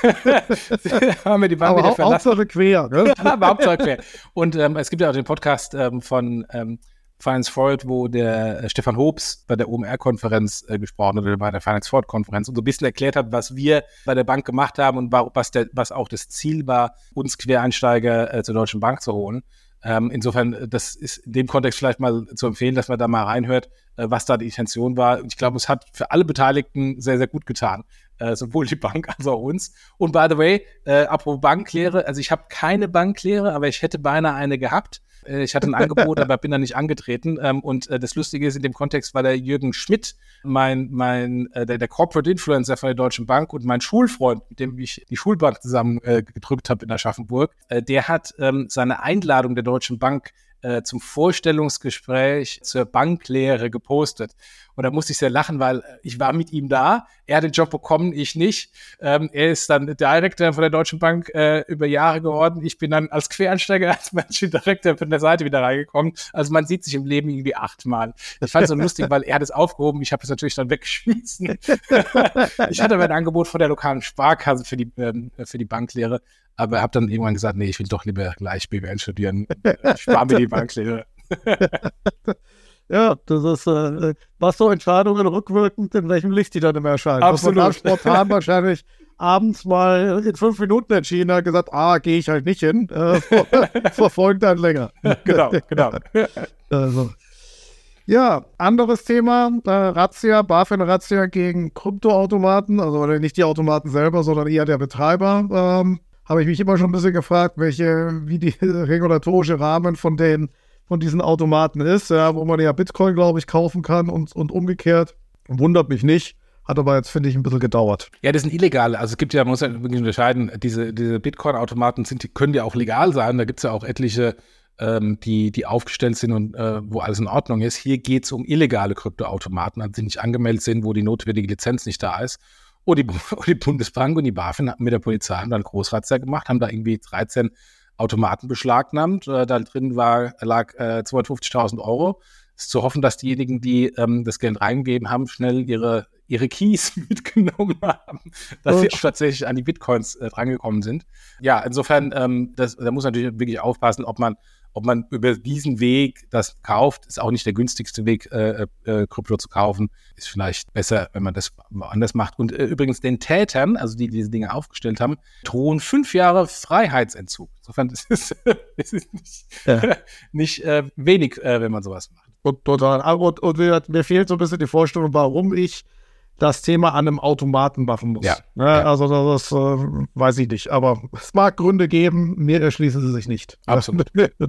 Haben wir die Bank Aber wieder hau- verlassen. Hauptsache quer. Ne? Aber Hauptsache quer. Und ähm, es gibt ja auch den Podcast ähm, von ähm, Finance Forward, wo der äh, Stefan Hobbs bei der O M R-Konferenz äh, gesprochen hat, oder bei der Finance Forward-Konferenz und so ein bisschen erklärt hat, was wir bei der Bank gemacht haben und wa- was, der, was auch das Ziel war, uns Quereinsteiger äh, zur Deutschen Bank zu holen. Ähm, insofern, das ist in dem Kontext vielleicht mal zu empfehlen, dass man da mal reinhört, äh, was da die Intention war. Und ich glaube, es hat für alle Beteiligten sehr, sehr gut getan. Äh, sowohl die Bank als auch uns. Und by the way, äh, apropos Banklehre, also ich habe keine Banklehre, aber ich hätte beinahe eine gehabt. Äh, ich hatte ein Angebot, aber bin da nicht angetreten. Ähm, und äh, das Lustige ist, in dem Kontext war der Jürgen Schmidt, mein, mein, äh, der, der Corporate Influencer von der Deutschen Bank und mein Schulfreund, mit dem ich die Schulbank zusammen äh, gedrückt habe in Aschaffenburg, äh, der hat ähm, seine Einladung der Deutschen Bank äh, zum Vorstellungsgespräch zur Banklehre gepostet. Und da musste ich sehr lachen, weil ich war mit ihm da. Er hat den Job bekommen, ich nicht. Ähm, er ist dann Director von der Deutschen Bank äh, über Jahre geworden. Ich bin dann als Quereinsteiger, als Managing Director von der Seite wieder reingekommen. Also man sieht sich im Leben irgendwie achtmal. Ich fand es so lustig, weil er hat es aufgehoben. Ich habe es natürlich dann weggeschmissen. Ich hatte aber ein Angebot von der lokalen Sparkasse für die, ähm, für die Banklehre. Aber habe dann irgendwann gesagt, nee, ich will doch lieber gleich B W L studieren. Ich spare mir die Banklehre. Ja, das ist, äh, was so Entscheidungen rückwirkend, in welchem Licht die dann immer erscheinen. Absolut. Was man spontan wahrscheinlich abends mal in fünf Minuten entschieden hat, gesagt, ah, gehe ich halt nicht hin, äh, verfolgt dann länger. Genau, genau. Also. Ja, anderes Thema, äh, Razzia, BaFin-Razzia gegen Kryptoautomaten, also nicht die Automaten selber, sondern eher der Betreiber. Ähm, habe ich mich immer schon ein bisschen gefragt, welche, wie die regulatorische Rahmen von den von diesen Automaten ist, ja, wo man ja Bitcoin, glaube ich, kaufen kann und, und umgekehrt. Wundert mich nicht, hat aber jetzt, finde ich, ein bisschen gedauert. Ja, das sind illegale. Also es gibt ja, man muss ja wirklich unterscheiden, diese, diese Bitcoin-Automaten sind, die können ja auch legal sein. Da gibt es ja auch etliche, ähm, die, die aufgestellt sind und äh, wo alles in Ordnung ist. Hier geht es um illegale Kryptoautomaten, also die nicht angemeldet sind, wo die notwendige Lizenz nicht da ist. Und die, die Bundesbank und die BaFin mit der Polizei haben dann Großrazzia gemacht, haben da irgendwie dreizehn Automaten beschlagnahmt. Äh, da drin war, lag äh, zweihundertfünfzigtausend Euro. Es ist zu hoffen, dass diejenigen, die ähm, das Geld reingegeben haben, schnell ihre, ihre Keys mitgenommen haben, dass sie auch tatsächlich an die Bitcoins äh, drangekommen sind. Ja, insofern, ähm, das, da muss man natürlich wirklich aufpassen, ob man, ob man über diesen Weg das kauft, ist auch nicht der günstigste Weg, äh, äh, Krypto zu kaufen. Ist vielleicht besser, wenn man das anders macht. Und äh, übrigens den Tätern, also die, die diese Dinge aufgestellt haben, drohen fünf Jahre Freiheitsentzug. Insofern ist es, es ist nicht, ja. nicht äh, wenig, äh, wenn man sowas macht. Und, total. Und, und mir, mir fehlt so ein bisschen die Vorstellung, warum ich das Thema an einem Automaten machen muss. Ja, ja, ja. Also das, das äh, weiß ich nicht. Aber es mag Gründe geben, mir erschließen sie sich nicht. Absolut.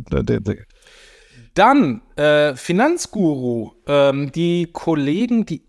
Dann äh, Finanzguru, ähm, die Kollegen, die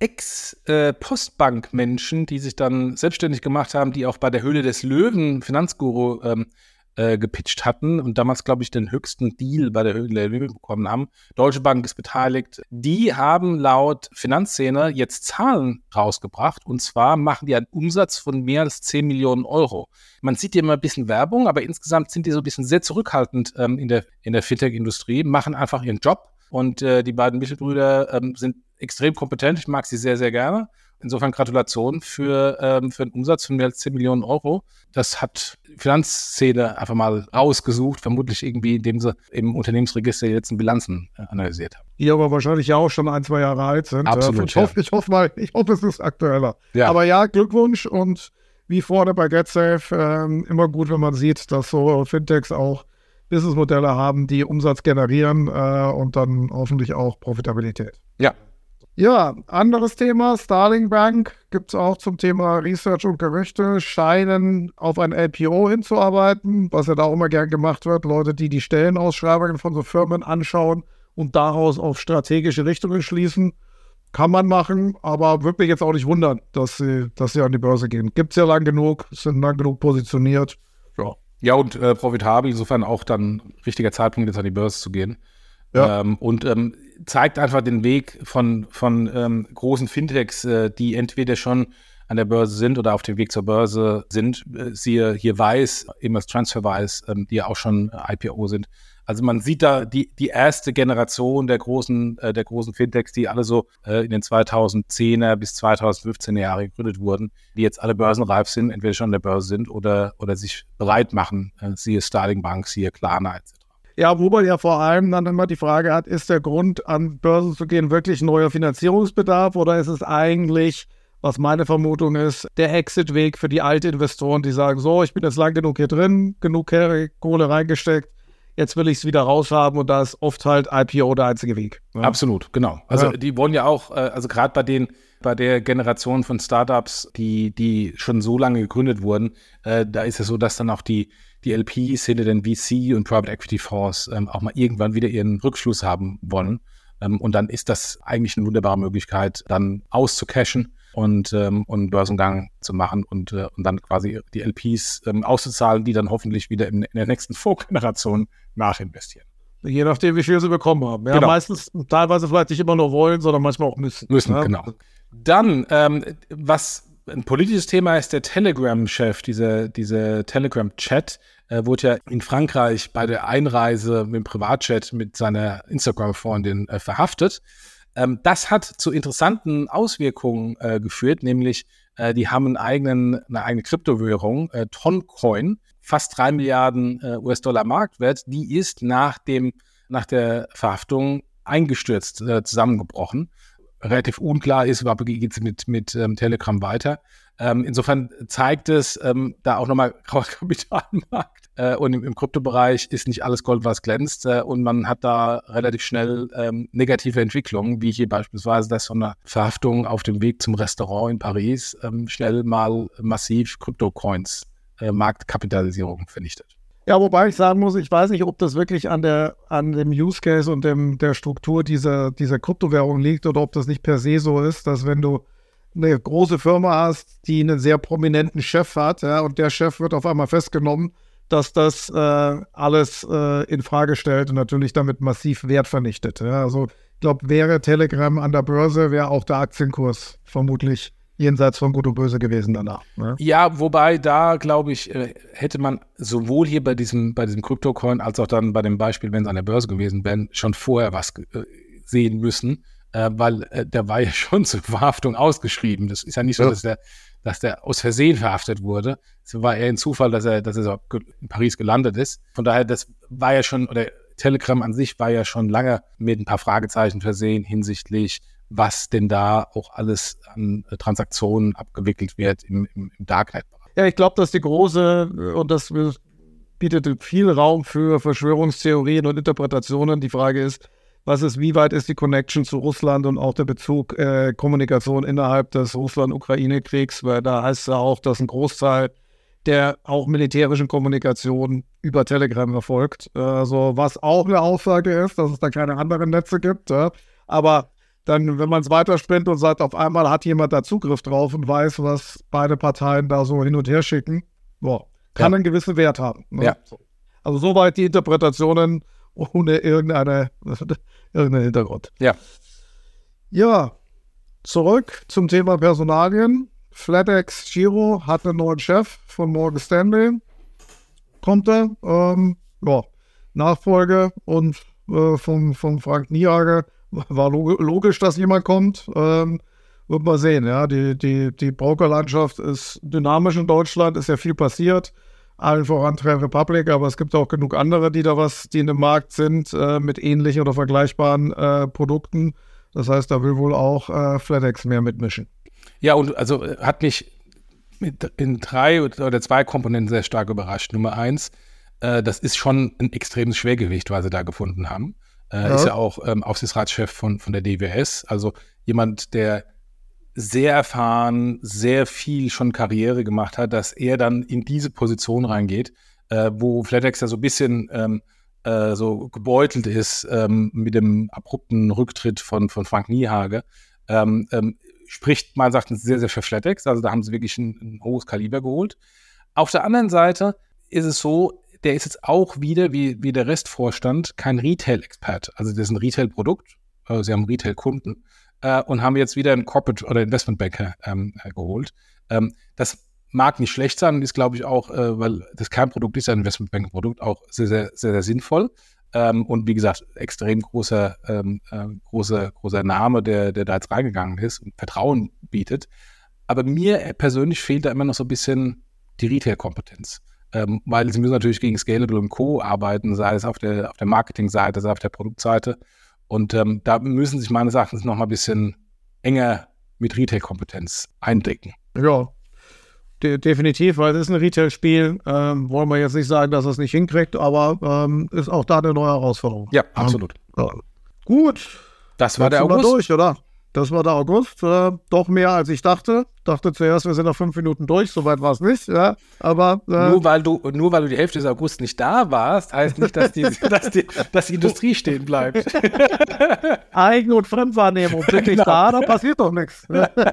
Ex-Postbank-Menschen, äh, die sich dann selbstständig gemacht haben, die auch bei der Höhle des Löwen Finanzguru ähm, äh, gepitcht hatten und damals, glaube ich, den höchsten Deal bei der Höhle der Löwen bekommen haben. Deutsche Bank ist beteiligt. Die haben laut Finanzszene jetzt Zahlen rausgebracht und zwar machen die einen Umsatz von mehr als zehn Millionen Euro. Man sieht hier immer ein bisschen Werbung, aber insgesamt sind die so ein bisschen sehr zurückhaltend ähm, in der, in der Fintech-Industrie, machen einfach ihren Job und äh, die beiden Mittelbrüder ähm, sind extrem kompetent. Ich mag sie sehr, sehr gerne. Insofern Gratulation für, ähm, für einen Umsatz von mehr als zehn Millionen Euro. Das hat die Finanzszene einfach mal rausgesucht, vermutlich irgendwie, indem sie im Unternehmensregister die letzten Bilanzen äh, analysiert haben. Die aber wahrscheinlich ja auch schon ein, zwei Jahre alt sind. Absolut, ich, hoffe, ich hoffe mal, ich hoffe, es ist aktueller. Ja. Aber ja, Glückwunsch und wie vorne bei GetSafe, ähm, immer gut, wenn man sieht, dass so Fintechs auch Businessmodelle haben, die Umsatz generieren äh, und dann hoffentlich auch Profitabilität. Ja. Ja, anderes Thema, Starling Bank gibt es auch zum Thema Research und Gerüchte, scheinen auf ein L P O hinzuarbeiten, was ja da auch immer gern gemacht wird. Leute, die die Stellenausschreibungen von so Firmen anschauen und daraus auf strategische Richtungen schließen, kann man machen, aber würde mich jetzt auch nicht wundern, dass sie, dass sie an die Börse gehen. Gibt es ja lang genug, sind lang genug positioniert. Ja, ja und äh, profitabel, insofern auch dann richtiger Zeitpunkt, jetzt an die Börse zu gehen. Ja. Ähm, und ähm, zeigt einfach den Weg von, von ähm, großen Fintechs, äh, die entweder schon an der Börse sind oder auf dem Weg zur Börse sind. Äh, siehe hier Weiß, eben als TransferWise, ähm, die ja auch schon äh, I P O sind. Also man sieht da die, die erste Generation der großen, äh, der großen Fintechs, die alle so äh, in den zweitausendzehner bis zweitausendfünfzehner Jahre gegründet wurden, die jetzt alle börsenreif sind, entweder schon an der Börse sind oder, oder sich bereit machen, äh, siehe Starling Bank, siehe Klarna et cetera. Ja, wo man ja vor allem dann immer die Frage hat, ist der Grund, an Börsen zu gehen, wirklich neuer Finanzierungsbedarf oder ist es eigentlich, was meine Vermutung ist, der Exit-Weg für die alten Investoren, die sagen, so, ich bin jetzt lang genug hier drin, genug Kohle reingesteckt, jetzt will ich es wieder raushaben und da ist oft halt I P O der einzige Weg. Ja? Absolut, genau. Also ja. Die wollen ja auch, also gerade bei den bei der Generation von Startups, die, die schon so lange gegründet wurden, äh, da ist es so, dass dann auch die die L Ps hinter den V C und Private Equity Fonds ähm, auch mal irgendwann wieder ihren Rückschluss haben wollen. Ähm, und dann ist das eigentlich eine wunderbare Möglichkeit, dann auszucashen und, ähm, und einen Börsengang zu machen und, äh, und dann quasi die L Ps ähm, auszuzahlen, die dann hoffentlich wieder in, in der nächsten Fondsgeneration nachinvestieren. Je nachdem, wie viel sie bekommen haben. Ja, genau. Meistens teilweise vielleicht nicht immer nur wollen, sondern manchmal auch müssen. Müssen, ja? genau. Dann, ähm, was ein politisches Thema ist, der Telegram-Chef, dieser diese Telegram-Chat, äh, wurde ja in Frankreich bei der Einreise mit dem Privatchat mit seiner Instagram-Freundin äh, verhaftet. Ähm, das hat zu interessanten Auswirkungen äh, geführt, nämlich äh, die haben einen eigenen, eine eigene Kryptowährung, äh, Toncoin, fast drei Milliarden äh, U S-Dollar Marktwert, die ist nach dem nach der Verhaftung eingestürzt, äh, zusammengebrochen. Relativ unklar ist, überhaupt geht es mit, mit ähm, Telegram weiter. Ähm, insofern zeigt es ähm, da auch nochmal Kapitalmarkt äh, und im, im Kryptobereich ist nicht alles Gold, was glänzt äh, und man hat da relativ schnell ähm, negative Entwicklungen, wie hier beispielsweise, dass so eine Verhaftung auf dem Weg zum Restaurant in Paris ähm, schnell mal massiv Kryptocoins, äh, Marktkapitalisierung vernichtet. Ja, wobei ich sagen muss, ich weiß nicht, ob das wirklich an der an dem Use Case und dem der Struktur dieser dieser Kryptowährung liegt oder ob das nicht per se so ist, dass wenn du eine große Firma hast, die einen sehr prominenten Chef hat, ja, und der Chef wird auf einmal festgenommen, dass das äh, alles äh, in Frage stellt und natürlich damit massiv Wert vernichtet. Ja. Also ich glaube, wäre Telegram an der Börse, wäre auch der Aktienkurs vermutlich jenseits von Gut und Böse gewesen danach. Ne? Ja, wobei da, glaube ich, hätte man sowohl hier bei diesem, bei diesem Kryptocoin als auch dann bei dem Beispiel, wenn es an der Börse gewesen wäre, schon vorher was äh, sehen müssen, äh, weil äh, der war ja schon zur Verhaftung ausgeschrieben. Das ist ja nicht so, ja. dass der, dass der aus Versehen verhaftet wurde. Es war eher ein Zufall, dass er, dass er in Paris gelandet ist. Von daher, das war ja schon, oder Telegram an sich war ja schon lange mit ein paar Fragezeichen versehen hinsichtlich, was denn da auch alles an Transaktionen abgewickelt wird im, im, im Darknet-Bereich. Ja, ich glaube, dass die große, und das bietet viel Raum für Verschwörungstheorien und Interpretationen. Die Frage ist, was ist, wie weit ist die Connection zu Russland und auch der Bezug äh, Kommunikation innerhalb des Russland-Ukraine-Kriegs, weil da heißt es ja auch, dass ein Großteil der auch militärischen Kommunikation über Telegram erfolgt. Also was auch eine Aussage ist, dass es da keine anderen Netze gibt. Ja. Aber dann, wenn man es weiterspinnt und sagt, auf einmal hat jemand da Zugriff drauf und weiß, was beide Parteien da so hin und her schicken, boah, kann ja einen gewissen Wert haben. Ne? Ja. Also soweit die Interpretationen ohne irgendeine, irgendeinen Hintergrund. Ja. Ja, zurück zum Thema Personalien. FedEx Giro hat einen neuen Chef von Morgan Stanley. Kommt er. Ähm, ja, Nachfolge und äh, von, von Frank Niehage. War log- logisch, dass jemand kommt. Ähm, wird man sehen. Ja, die, die, die Brokerlandschaft ist dynamisch in Deutschland, ist ja viel passiert. Allen voran Trade Republic, aber es gibt auch genug andere, die da was, die in dem Markt sind, äh, mit ähnlichen oder vergleichbaren äh, Produkten. Das heißt, da will wohl auch äh, FedEx mehr mitmischen. Ja, und also hat mich mit, in drei oder zwei Komponenten sehr stark überrascht. Nummer eins, äh, das ist schon ein extremes Schwergewicht, was sie da gefunden haben. Äh, ja. Ist ja auch ähm, Aufsichtsratschef von, von der D W S, also jemand, der sehr erfahren, sehr viel schon Karriere gemacht hat, dass er dann in diese Position reingeht, äh, wo FedEx ja so ein bisschen ähm, äh, so gebeutelt ist ähm, mit dem abrupten Rücktritt von, von Frank Niehage. Ähm, ähm, spricht meines Erachtens sehr, sehr für FedEx. Also da haben sie wirklich ein, ein hohes Kaliber geholt. Auf der anderen Seite ist es so, der ist jetzt auch wieder, wie, wie der Restvorstand, kein Retail-Experte. Also das ist ein Retail-Produkt. Äh, sie haben Retail-Kunden. Äh, und haben jetzt wieder einen Corporate- oder Investmentbanker ähm, äh, geholt. Ähm, das mag nicht schlecht sein und ist, glaube ich, auch, äh, weil das Kernprodukt ist ein Investmentbanking-Produkt, auch sehr, sehr, sehr, sehr sinnvoll. Ähm, und wie gesagt, extrem großer, ähm, äh, großer, großer Name, der, der da jetzt reingegangen ist und Vertrauen bietet. Aber mir persönlich fehlt da immer noch so ein bisschen die Retail-Kompetenz. Ähm, weil sie müssen natürlich gegen Scalable und Co. arbeiten, sei es auf der, auf der Marketing-Seite, sei es auf der Produktseite. Und ähm, da müssen sich meines Erachtens noch mal ein bisschen enger mit Retail-Kompetenz eindecken. Ja, de- definitiv, weil es ist ein Retail-Spiel. Ähm, wollen wir jetzt nicht sagen, dass er es nicht hinkriegt, aber ähm, ist auch da eine neue Herausforderung. Ja, absolut. Ja. Gut. Das war der August. Durch, oder? Das war der August. Äh, doch mehr, als ich dachte. Dachte zuerst, wir sind nach fünf Minuten durch. Soweit war es nicht. Ja, aber äh, nur, weil du, nur weil du die Hälfte des August nicht da warst, heißt nicht, dass die, dass die, dass die Industrie stehen bleibt. Eigen- und Fremdwahrnehmung. Bin ich da, da passiert doch nichts.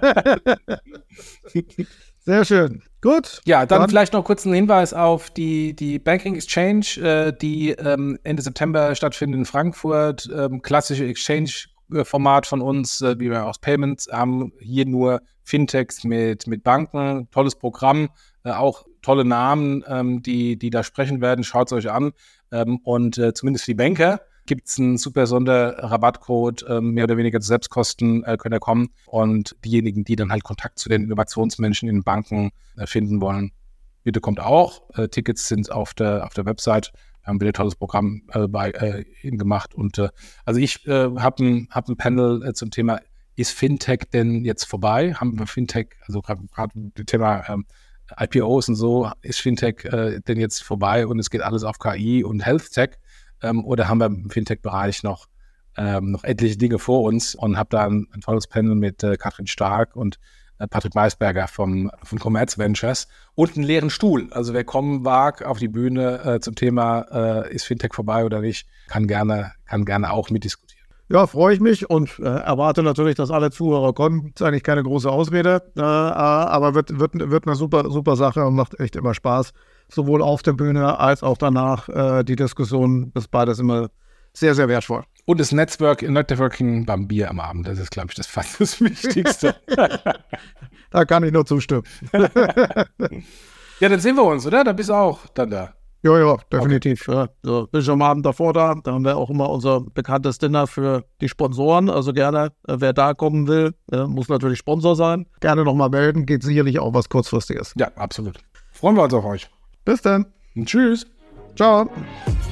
Sehr schön. Gut. Ja, dann, dann vielleicht noch kurz einen Hinweis auf die, die Banking Exchange, äh, die ähm, Ende September stattfindet in Frankfurt. Ähm, klassische Exchange-Format von uns, äh, wie wir aus Payments haben. Hier nur Fintechs mit, mit Banken. Tolles Programm, äh, auch tolle Namen, ähm, die, die da sprechen werden. Schaut es euch an. Ähm, und äh, zumindest für die Banker gibt es einen super Sonderrabattcode, ähm, mehr oder weniger zu Selbstkosten äh, könnt ihr kommen. Und diejenigen, die dann halt Kontakt zu den Innovationsmenschen in den Banken äh, finden wollen, bitte kommt auch. Äh, Tickets sind auf der, auf der Website. Wir haben wieder ein tolles Programm äh, bei äh, hingemacht. Und äh, also ich äh, habe ein, hab ein Panel äh, zum Thema, ist Fintech denn jetzt vorbei? Haben wir Fintech, also gerade das Thema ähm, I P Os und so, ist Fintech äh, denn jetzt vorbei und es geht alles auf K I und Health Tech? Ähm, oder haben wir im Fintech-Bereich noch, ähm, noch etliche Dinge vor uns und habe da ein, ein tolles Panel mit äh, Katrin Stark und äh, Patrick Maisberger vom, von Commerz Ventures und einen leeren Stuhl. Also wer kommen mag auf die Bühne äh, zum Thema, äh, ist Fintech vorbei oder nicht, kann gerne, kann gerne auch mitdiskutieren. Ja, freue ich mich und äh, erwarte natürlich, dass alle Zuhörer kommen. Ist eigentlich keine große Ausrede, äh, aber wird, wird, wird eine super, super Sache und macht echt immer Spaß. Sowohl auf der Bühne als auch danach. Äh, die Diskussion ist beides immer sehr, sehr wertvoll. Und das Netzwerk, Networking beim Bier am Abend, das ist, glaube ich, das fast das Wichtigste. Da kann ich nur zustimmen. Ja, dann sehen wir uns, oder? Da bist du auch dann da. Ja, ja, definitiv. Okay. Ja. So, bin ich am Abend davor da. Da haben wir auch immer unser bekanntes Dinner für die Sponsoren. Also gerne, äh, wer da kommen will, äh, muss natürlich Sponsor sein. Gerne nochmal melden. Geht sicherlich auch was Kurzfristiges. Ja, absolut. Freuen wir uns auf euch. Bis dann. Und tschüss. Ciao.